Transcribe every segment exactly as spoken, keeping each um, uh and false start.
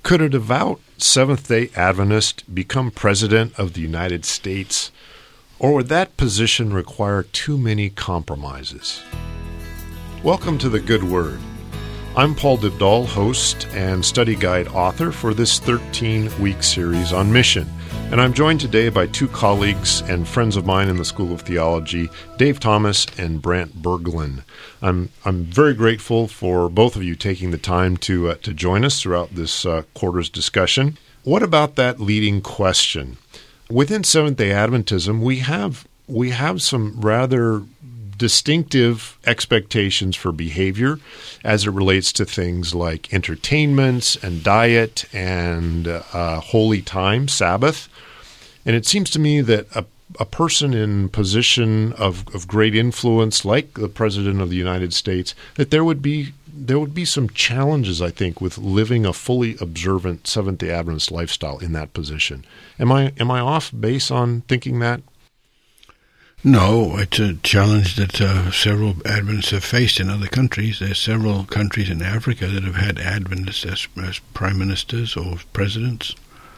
Could a devout Seventh-day Adventist become President of the United States, or would that position require too many compromises? Welcome to The Good Word. I'm Paul Dybdahl, host and study guide author for this thirteen-week series on mission. And I'm joined today by two colleagues and friends of mine in the School of Theology, Dave Thomas and Brant Berglund. I'm I'm very grateful for both of you taking the time to uh, to join us throughout this uh, quarter's discussion. What about that leading question? Within Seventh-day Adventism, we have we have some rather distinctive expectations for behavior as it relates to things like entertainments and diet and uh, holy time, Sabbath. And it seems to me that a, a person in position of, of great influence, like the President of the United States, that there would be there would be some challenges, I think, with living a fully observant Seventh-day Adventist lifestyle in that position. Am I am I off base on thinking that? No, it's a challenge that uh, several Adventists have faced in other countries. There's several countries in Africa that have had Adventists as, as prime ministers or presidents.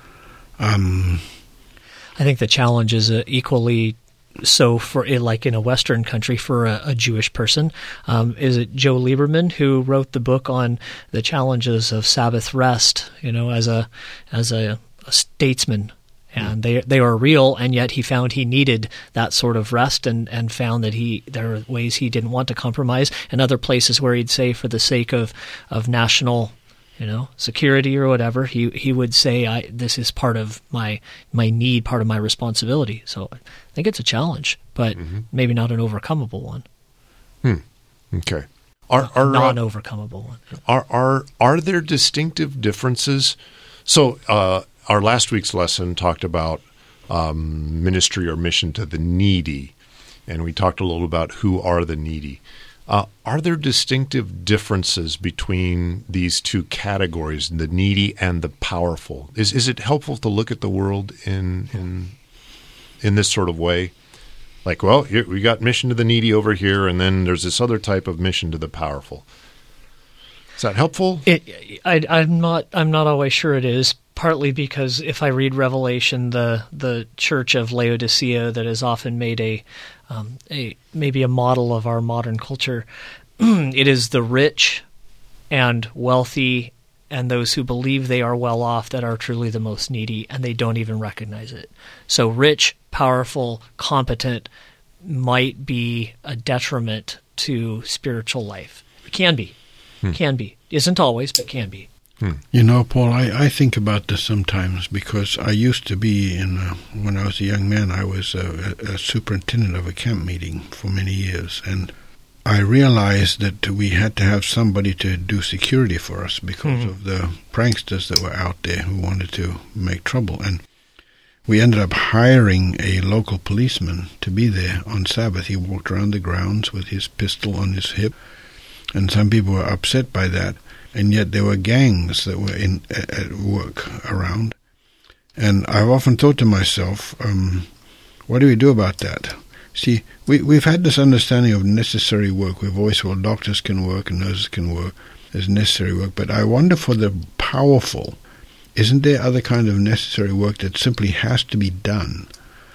Um, I think the challenge is uh, equally so for, like in a Western country, for a, a Jewish person. Um, is it Joe Lieberman who wrote the book on the challenges of Sabbath rest? You know, as a as a, a statesman. And they they are real, and yet he found he needed that sort of rest, and, and found that he there are ways he didn't want to compromise, and other places where he'd say, for the sake of, of national, you know, security or whatever, he he would say, I this is part of my my need, part of my responsibility. So I think it's a challenge, but mm-hmm. maybe not an overcomable one. Hmm. Okay. Are, are non-overcomable one. Are are are there distinctive differences? So. Uh, Our last week's lesson talked about um, ministry or mission to the needy, and we talked a little about who are the needy. Uh, are there distinctive differences between these two categories, the needy and the powerful? Is is it helpful to look at the world in in in this sort of way? Like, well, here, we got mission to the needy over here, and then there's this other type of mission to the powerful. Is that helpful? It, I, I'm not. I'm not always sure it is. Partly because if I read Revelation, the the church of Laodicea that is often made a um, a maybe a model of our modern culture, it is the rich and wealthy and those who believe they are well off that are truly the most needy, and they don't even recognize it. So rich, powerful, competent might be a detriment to spiritual life. It can be. Hmm. Can be. Isn't always, but can be. Hmm. You know, Paul, I, I think about this sometimes because I used to be, in a, when I was a young man, I was a, a superintendent of a camp meeting for many years, and I realized that we had to have somebody to do security for us because mm-hmm. of the pranksters that were out there who wanted to make trouble. And we ended up hiring a local policeman to be there on Sabbath. He walked around the grounds with his pistol on his hip, and some people were upset by that. And yet there were gangs that were in at work around. And I've often thought to myself, um, what do we do about that? See, we, we've had this understanding of necessary work. We've always, well, doctors can work and nurses can work. There's necessary work. But I wonder for the powerful, isn't there other kind of necessary work that simply has to be done,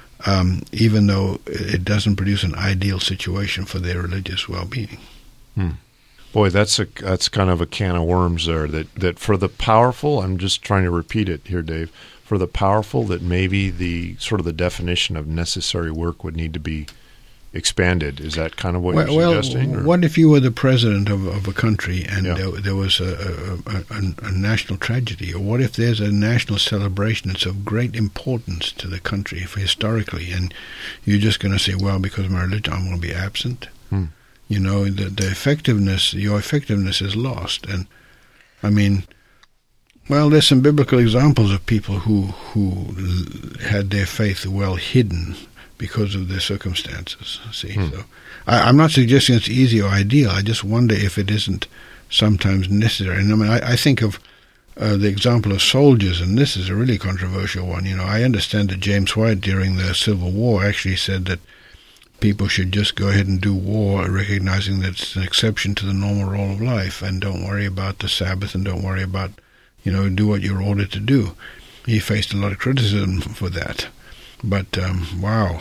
um, even though it doesn't produce an ideal situation for their religious well-being? Hmm. Boy, that's a that's kind of a can of worms there. That that for the powerful, I'm just trying to repeat it here, Dave. For the powerful, that maybe the sort of the definition of necessary work would need to be expanded. Is that kind of what well, you're suggesting? Well, or? What if you were the president of, of a country and yeah. there, there was a, a, a, a national tragedy? Or what if there's a national celebration that's of great importance to the country for historically, and you're just going to say, well, because of my religion, I'm going to be absent? Hmm. You know, the, the effectiveness, your effectiveness is lost. And, I mean, well, there's some biblical examples of people who who had their faith well hidden because of their circumstances, see. Hmm. So I, I'm not suggesting it's easy or ideal. I just wonder if it isn't sometimes necessary. And I mean, I, I think of uh, the example of soldiers, and this is a really controversial one. You know, I understand that James White, during the Civil War, actually said that people should just go ahead and do war, recognizing that it's an exception to the normal role of life, and don't worry about the Sabbath and don't worry about You know, do what you're ordered to do. He faced a lot of criticism for that. But, um, wow.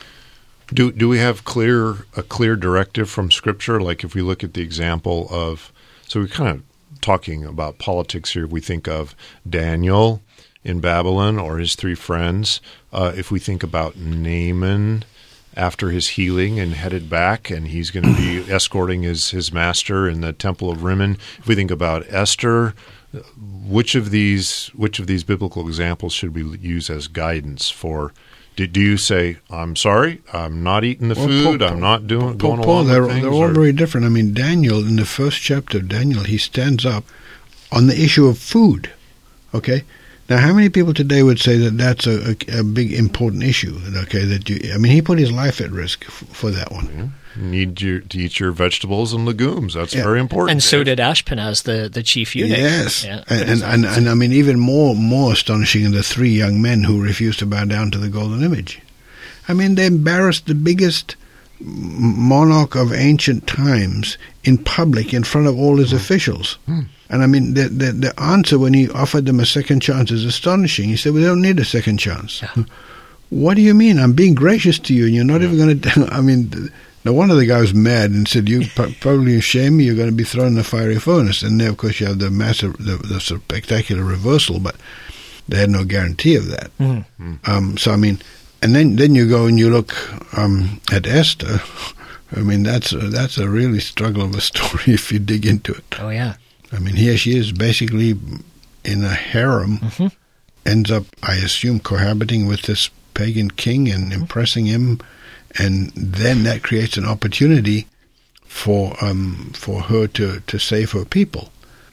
Do do we have clear a clear directive from Scripture? Like if we look at the example of, so we're kind of talking about politics here. We think of Daniel in Babylon or his three friends. Uh, if we think about Naaman after his healing and headed back, and he's going to be escorting his, his master in the Temple of Rimmon. If we think about Esther, which of these which of these biblical examples should we use as guidance for? Do, do you say, I'm sorry, I'm not eating the well, food, Paul, I'm not doing Paul, going Paul, along they're, with things? They're all or? very different. I mean, Daniel, in the first chapter of Daniel, he stands up on the issue of food, okay? Now, how many people today would say that that's a, a, a big, important issue? Okay, that you. I mean, he put his life at risk f- for that one. Yeah. You need your, to eat your vegetables and legumes. That's yeah. very important. And so Dave. did Ashpenaz, the, the chief eunuch. Yes, Yeah. and, and, and and I mean, even more more astonishing are the three young men who refused to bow down to the golden image. I mean, they embarrassed the biggest monarch of ancient times in public in front of all his mm. officials. Mm. And I mean, the, the the answer when he offered them a second chance is astonishing. He said, "We don't need a second chance." Yeah. What do you mean? I'm being gracious to you, and you're not yeah. even going to. I mean, no wonder the guy was mad and said, "You probably shame me. You're going to be thrown in the fiery furnace." And then, of course, you have the massive, the, the spectacular reversal, but they had no guarantee of that. Mm-hmm. Um, so I mean, and then then you go and you look um, at Esther. I mean, that's a, that's a really struggle of a story if you dig into it. Oh yeah. I mean, here she is basically in a harem, mm-hmm. ends up, I assume, cohabiting with this pagan king and mm-hmm. impressing him, and then that creates an opportunity for um, for her to, to save her people.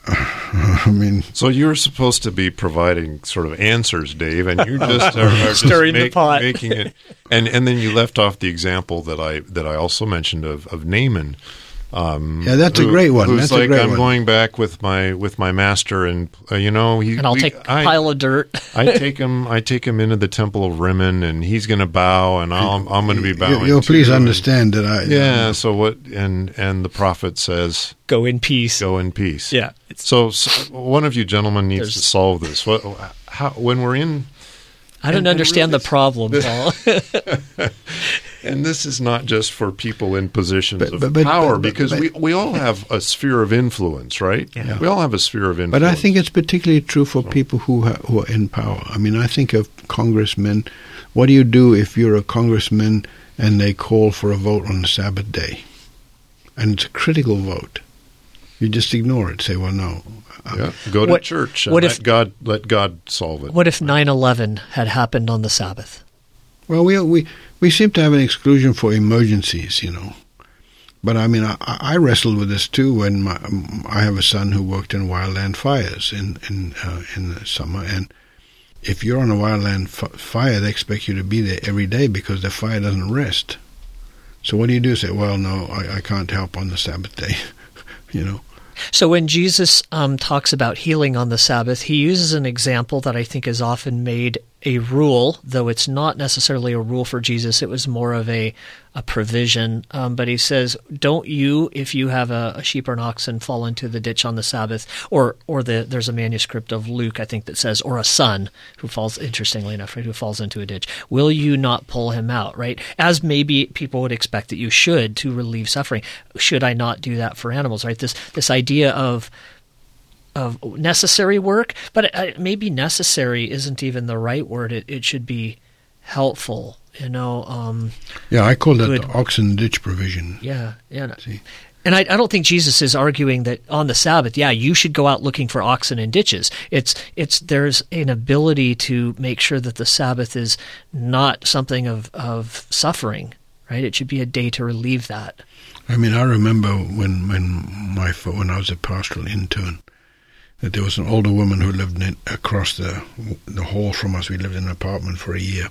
I mean, so you're supposed to be providing sort of answers, Dave, and you just are, are just stirring make, the pot, making it. And and then you left off the example that I that I also mentioned of of Naaman. Um, yeah, that's who, a great one. Who's that's like, a great I'm one. going back with my with my master, and uh, you know, he and I'll we, take a I, pile of dirt. I take him. I take him into the Temple of Rimmon, and he's going to bow, and I'll, I'm going to be bowing. You, you'll too. please understand that I. Yeah. So what? And and the prophet says, "Go in peace." Go in peace. Yeah. So, so one of you gentlemen needs to solve this. What? How? When we're in. I don't and, understand and really, the problem, Paul. And this is not just for people in positions but, of but, but, power, but, because but, we, we all have a sphere of influence, right? Yeah. We all have a sphere of influence. But I think it's particularly true for people who ha- who are in power. I mean, I think of congressmen. What do you do if you're a congressman and they call for a vote on the Sabbath day? And it's a critical vote. You just ignore it. Say, well, no. Yeah. Go to what, church and what let, if, God, let God solve it. What if nine eleven had happened on the Sabbath? Well, we we we seem to have an exclusion for emergencies, you know. But I mean, I, I wrestled with this too when my, I have a son who worked in wildland fires in in uh, in the summer, and if you're on a wildland f- fire, they expect you to be there every day because the fire doesn't rest. So what do you do? Say, well, no, I, I can't help on the Sabbath day, you know. So when Jesus um, talks about healing on the Sabbath, he uses an example that I think is often made a rule, though it's not necessarily a rule for Jesus. It was more of a, a provision. Um, but he says, don't you, if you have a, a sheep or an oxen, fall into the ditch on the Sabbath, or or the, there's a manuscript of Luke, I think, that says, or a son who falls, interestingly enough, right, who falls into a ditch, will you not pull him out, right? As maybe people would expect that you should to relieve suffering. Should I not do that for animals, right? This this idea of of necessary work, but it, maybe necessary isn't even the right word. It, it should be helpful, you know. Um, yeah, I call that good. the oxen ditch provision. Yeah, yeah. See? And I, I don't think Jesus is arguing that on the Sabbath, yeah, you should go out looking for oxen in ditches. It's it's there's an ability to make sure that the Sabbath is not something of, of suffering, right? It should be a day to relieve that. I mean, I remember when when my when I was a pastoral intern, that there was an older woman who lived in, across the the hall from us. We lived in an apartment for a year.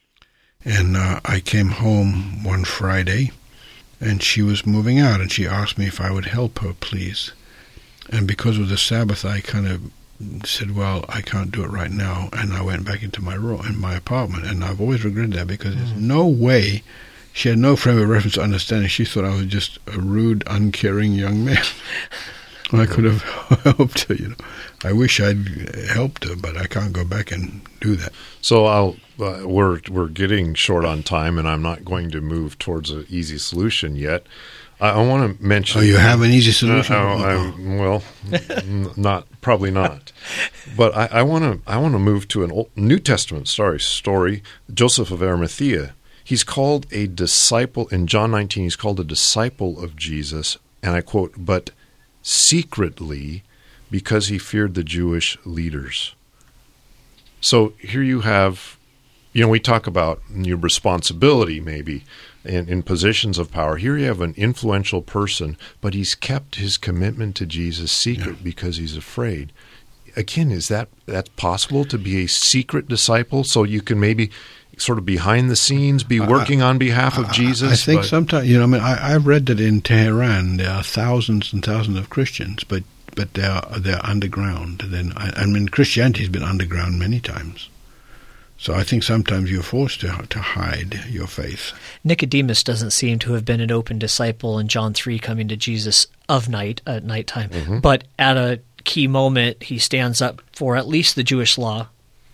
And uh, I came home one Friday, and she was moving out, and she asked me if I would help her, please. And because of the Sabbath, I kind of said, well, I can't do it right now, and I went back into my room, in my apartment. And I've always regretted that, because mm. there's no way, she had no frame of reference to understanding. She thought I was just a rude, uncaring young man. Well, I could have helped her, you know. I wish I'd helped her, but I can't go back and do that. So I'll uh, we're we're getting short on time, and I'm not going to move towards an easy solution yet. I, I want to mention. Oh, you have an easy solution? Uh, I, I, well, n- not probably not. But I want to I want to move to an Old, New Testament sorry story. Joseph of Arimathea. He's called a disciple in John nineteen. He's called a disciple of Jesus, and I quote, "But secretly, because he feared the Jewish leaders." So here you have, you know, we talk about your responsibility maybe in, in positions of power. Here you have an influential person, but he's kept his commitment to Jesus secret yeah. because he's afraid. Again, is that that's possible to be a secret disciple so you can maybe sort of behind the scenes be working I, on behalf of I, Jesus? I think sometimes, you know, I mean, I, I've read that in Tehran there are thousands and thousands of Christians, but but they're they're underground. Then I, I mean, Christianity's been underground many times. So I think sometimes you're forced to to hide your faith. Nicodemus doesn't seem to have been an open disciple in John three, coming to Jesus of night at nighttime, mm-hmm. but at a key moment he stands up for at least the Jewish law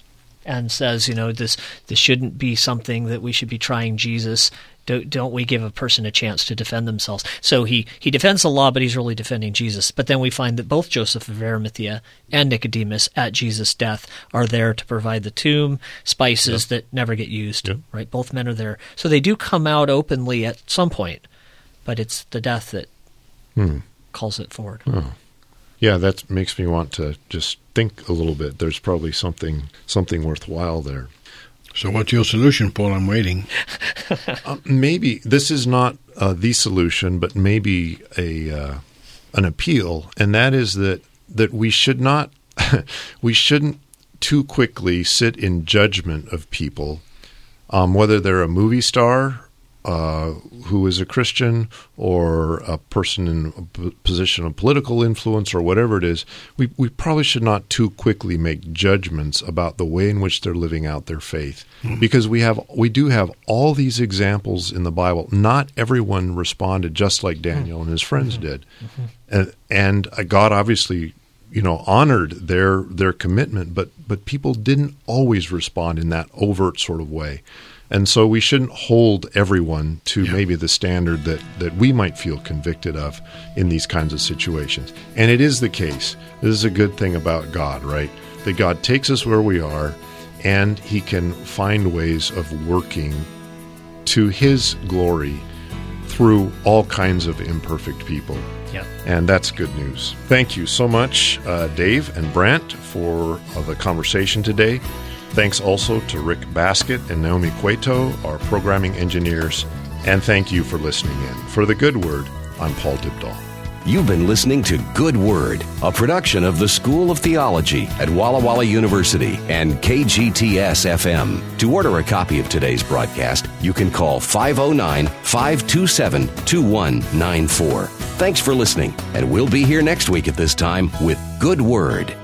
and says, you know, this this shouldn't be something that we should be trying Jesus. Don't, don't we give a person a chance to defend themselves? So he, he defends the law, but he's really defending Jesus. But then we find that both Joseph of Arimathea and Nicodemus at Jesus' death are there to provide the tomb, spices yep. that never get used, yep. right? Both men are there. So they do come out openly at some point, but it's the death that hmm. calls it forward. Oh. Yeah, that makes me want to just think a little bit. There's probably something something worthwhile there. So what's your solution, Paul? I'm waiting. uh, maybe this is not uh, the solution, but maybe a uh, an appeal, and that is that that we should not we shouldn't too quickly sit in judgment of people, um, whether they're a movie star uh, who is a Christian or a person in a p- position of political influence or whatever it is. We we probably should not too quickly make judgments about the way in which they're living out their faith, mm-hmm. because we have we do have all these examples in the Bible. Not everyone responded just like Daniel mm-hmm. and his friends mm-hmm. did, mm-hmm. and and God obviously, you know, honored their their commitment, but but people didn't always respond in that overt sort of way. And so we shouldn't hold everyone to yeah. maybe the standard that, that we might feel convicted of in these kinds of situations. And it is the case. This is a good thing about God, right? That God takes us where we are, and he can find ways of working to his glory through all kinds of imperfect people. Yeah. And that's good news. Thank you so much, uh, Dave and Brent, for uh, the conversation today. Thanks also to Rick Baskett and Naomi Cueto, our programming engineers, and thank you for listening in. For The Good Word, I'm Paul Dybdahl. You've been listening to Good Word, a production of the School of Theology at Walla Walla University and K G T S F M. To order a copy of today's broadcast, you can call five oh nine, five two seven, two one nine four. Thanks for listening, and we'll be here next week at this time with Good Word.